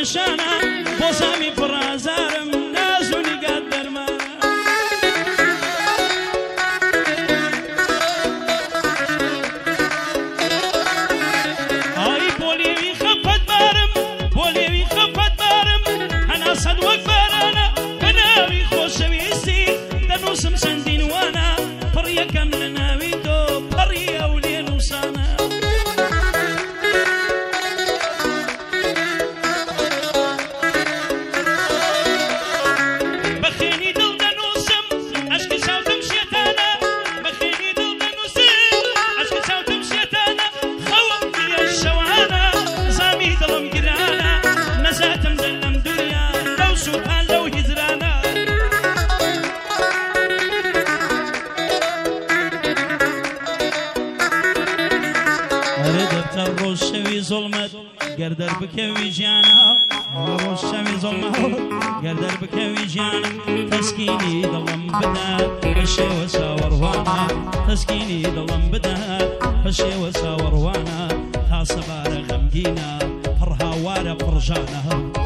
پێشانە بۆ زامی پڕازارم ناز و نیگات دەرمانە ئای بۆ لێوی خەفەت بارم بۆ لێوی خەفەت بارم هەنا سەد وەک بارانە بە ناوی خۆشەویستی دەنووسم چەندین وانە پڕ یەکەم لە ناوی تۆ پەڕی ئەو لێ نووسانە ڕۆژشەوی زۆڵمەت گەردەر بکەوی ژیانە ڕۆژشەوی زۆڵمەت گەردەر بکەوی ژیانە تەسکینی دڵم بدات بە شێوە چاوەڕوانە تەسکینی دڵم بدات بە شێوە چاوەڕوانە تا سەبارە غەمگینە پڕ هاوارە پڕژانە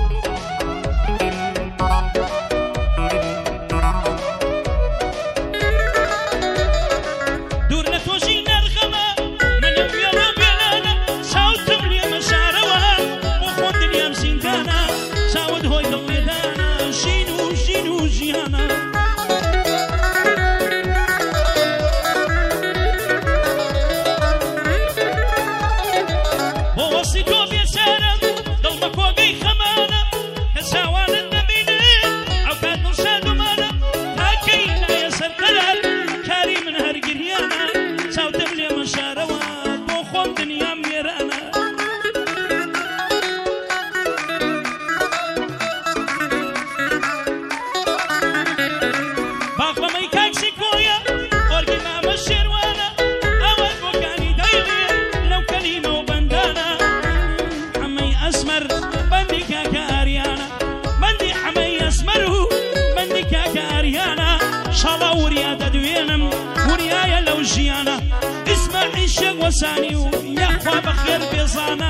اسمعي شق وساني ويا اخوة بخير بيصانا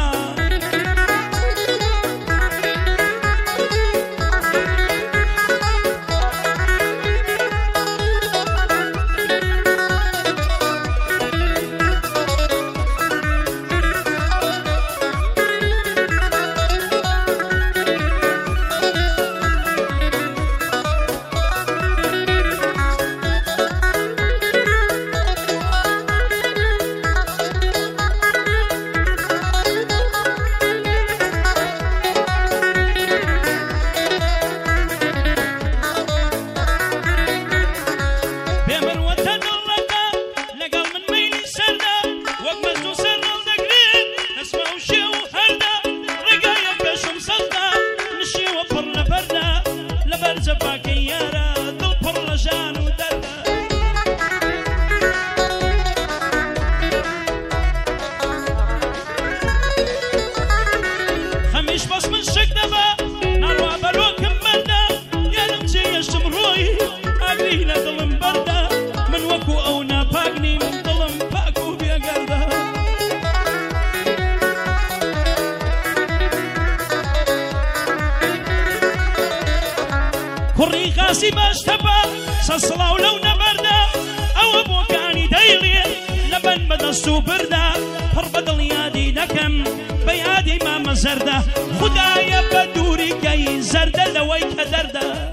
كوري خاسي باش تبا سصلاو لو نبردا او بوكاني دايلي لبن بدستو بردا فربدل يادي دكم بيادي ما مزردا خدايا بدوري كي زردا لويك دردا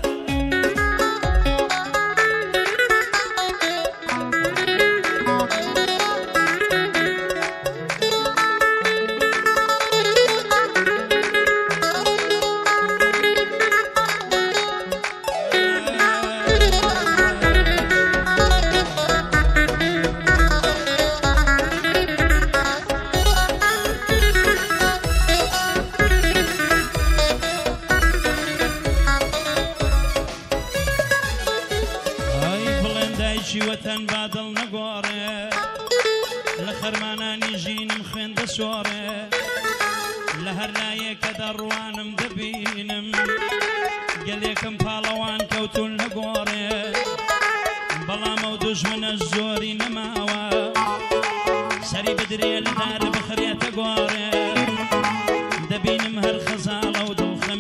وطن بادل نگواره لخرمانانی جینم خوێندە سۆڕێ لە هەر لایەکە دەڕوانم دەبینم گەلێکم پاڵەوان کەوتون نەگۆڕێ بەڵام ئەو دوژمنە زۆری نەماوە سەری بدرێ لە دارە بخرێتە گۆڕێ دەبینم هەر خەزاڵە و دڵخە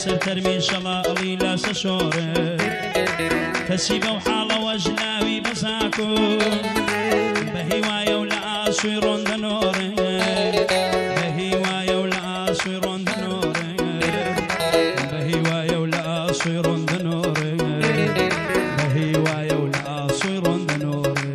لەسەر تەرمی شەڵاڵی لاسە شۆڕێ کەسی بەو حاڵەوە ژلاوی بەساکو بە هیوایە و لە ئاسوی ڕۆندەنۆڕێ بە هیوایە و لە ئاسوی ڕۆندەنۆڕێ بە هیوایە و لە ئاسوی ڕۆندەنۆڕێ بە هیوایە و لە ئاسوی ڕۆندەنۆڕێ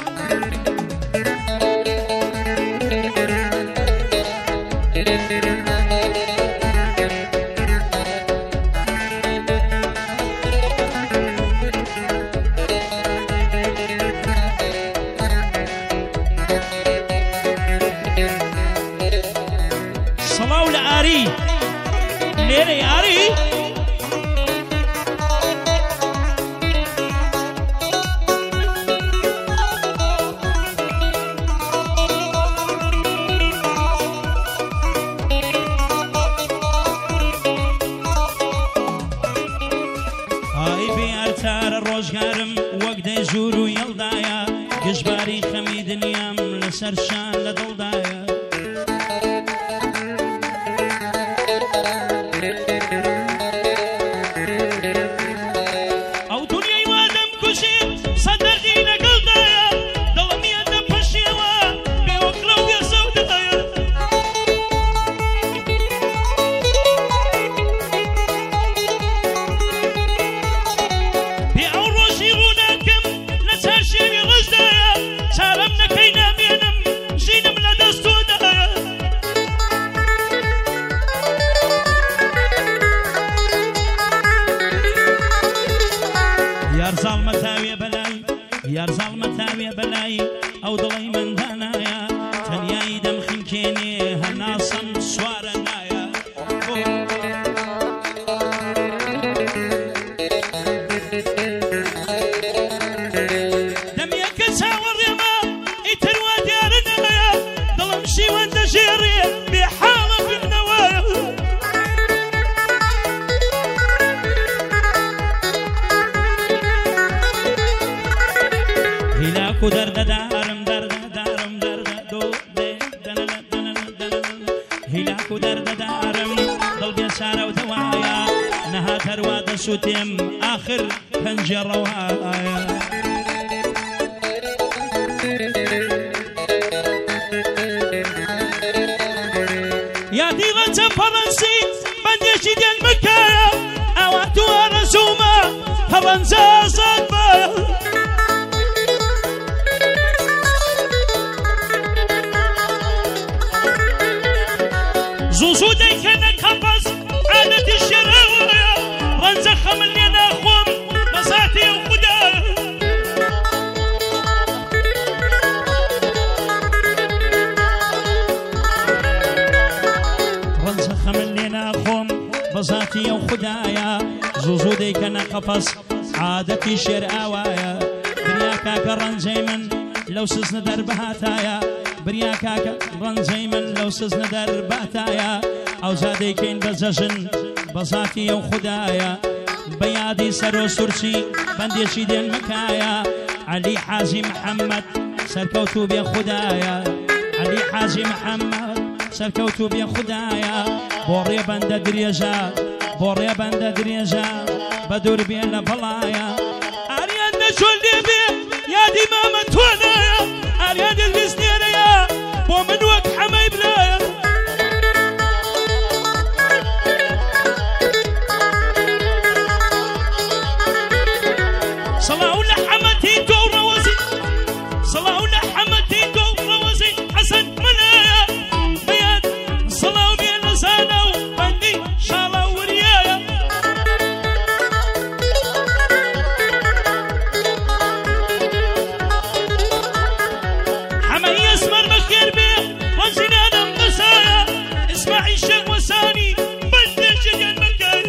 سەڵاو لە ئاری لێرەی ئاری ئارتارە ڕۆژگارم وەک دەی ژوور و یەڵدایە گشتباری خەمی دنیام لەسەر شان لە دڵدایە ئەو دنیای وادەم کوشی سەدەردی لەگەڵدایە دڵمیەتە پەشیەوە بێوەکڵە و بێسەودایە بێ ئەو ڕۆژی ڕووناکەم لە چار شێوی ڕژدایە چارەم نەکەی نامێنم ژینم لە دەست تۆدایە یارزاڵمە تاوێ بەلای یارزاڵمە تاوێ بەلای ئەو دڵی مندانایە تەنیایی دەمخینکێنێ هەناسم سوارە نایە دەمیەکە چاوەڕێمە ئیتر وا دیارە نایە دڵم شیوەن دەژێڕێ بێ حاڵە بنەوەیە هیلاک و دەردەدارم دەردەدارم دەردەدۆ هیلاک و دەردەدارم دڵ بێسارە و دەوایە نەهات هەروا دەسووتێم ئاخر پەنجەڕەوایە یادی ڕەنجە پەڕەنسی بەندێکی دێن بکایە ئەوە دووارە زوومە پەڕەنجە ئازاد بایە زوو دەیکەنە کەپەس عادەتی شێراوەیە ڕەنجە خەمن لێ ناخۆم بەزاتی ئەو خودایە ڕەنجە خەمن لێ ناخۆم بەزاتی ئەو خودایە زوو دەیکەنە کەپەس عادەتی شێر ئاوایە بریا کاکە ڕەنجەی من لەو سزنە دەربەهاتایە بریا کاکە ڕەنجەی من لەو سزنە دەرباتایە ئەو زادەیکەین بە جەژن بەزاتی ئەو خودایە بە یادی سەر و سورچی بەندێکی دێن مکایە عەلی حاجی محەممەد سەرکەوتو بێ خودایە عەلی حاجی محەممەد سەرکەوتو بێ خودایە بۆ ڕێ بەندە درێژە بۆ ڕێ بەندە درێژە بە دوور بێ لە بەڵایە ئاریان نەچۆن لێ بێ یادی مامە تۆنایە ئاریان دەست نێرەیە بۆ من وەک حەمەی برایە سەڵاو لە حەمەتی تۆ و ڕەوەزی سەڵاو لە حەمەتی تۆ و ڕەوەزی حەسەن منایە بەیان سەڵاو بێ لە زانە و بەندی شاڵە وریایە حەمەی ئەسمەر بەخێر بێ وەزینانم بەسایە ئیسماعیل شێخ وەسانی بەندێکی دێن مەکایە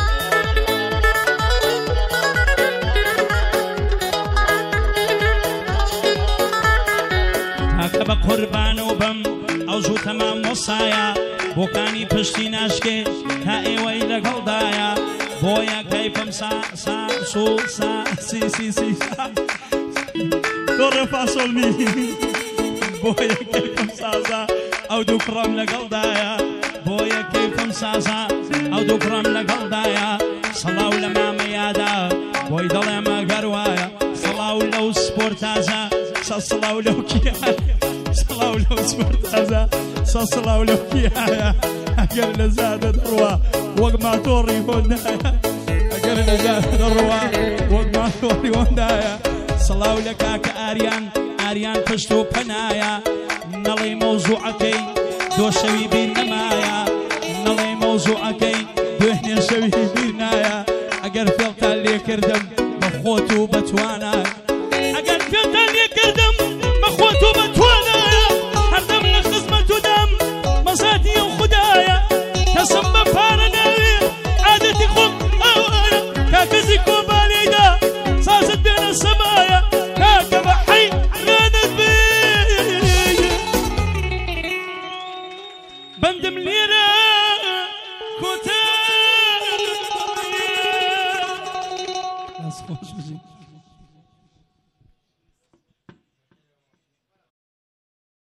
کاکە بە قوربانە و بەم ئەو زوو تەمام وەسایە بۆکانی پشتی ناشکێ تا ئێوەی لەگەڵدایە بۆیە کەیفم سا سو سا سی دۆ ڕێ فاسۆڵمی بۆیە کەیفم سازە ئەو دوو پڕەم لەگەڵدایە بۆیە کەیفم سازە ئەو دوو کوڕم لەگەڵدایە سەڵاو لە مامەیادا بۆی دەڵێمە گەروایە سەڵاو لەو سپۆرتازە سەڵاو لەو کیایە سەڵاو لەو سپۆرتازە سەڵاو لەو کیایە ئەگەر لە زادە دەڕوا وەک ماتۆڕی هۆندایە ئەگەر لە زادە دەڕوا وەک ماتۆڕی هۆندایە سەڵاو لە کاکە ئاریان پشت و پەنایە نەڵێ مەوزوعەکەی دۆشەوی بیر نەمایە نەڵێ مەوزوعەکەی دوێنێ شەوی بیر نایە ئەگەر فێڵتان لێ کردم بە خۆت و بەتوانە ئەگەر فێڵتان لێ کردم بە خۆت و بەتوانایە هەردەم لە خزمەت و دەم مەزاتی ئەو خودایە کەسم بە پارە ناوێ عادەتی خۆم ئەوانە کاکەزی کۆبانێدا سازت بێنە سەمایە کاکە بە حەی غانت بێ بەندم لێرە کۆتا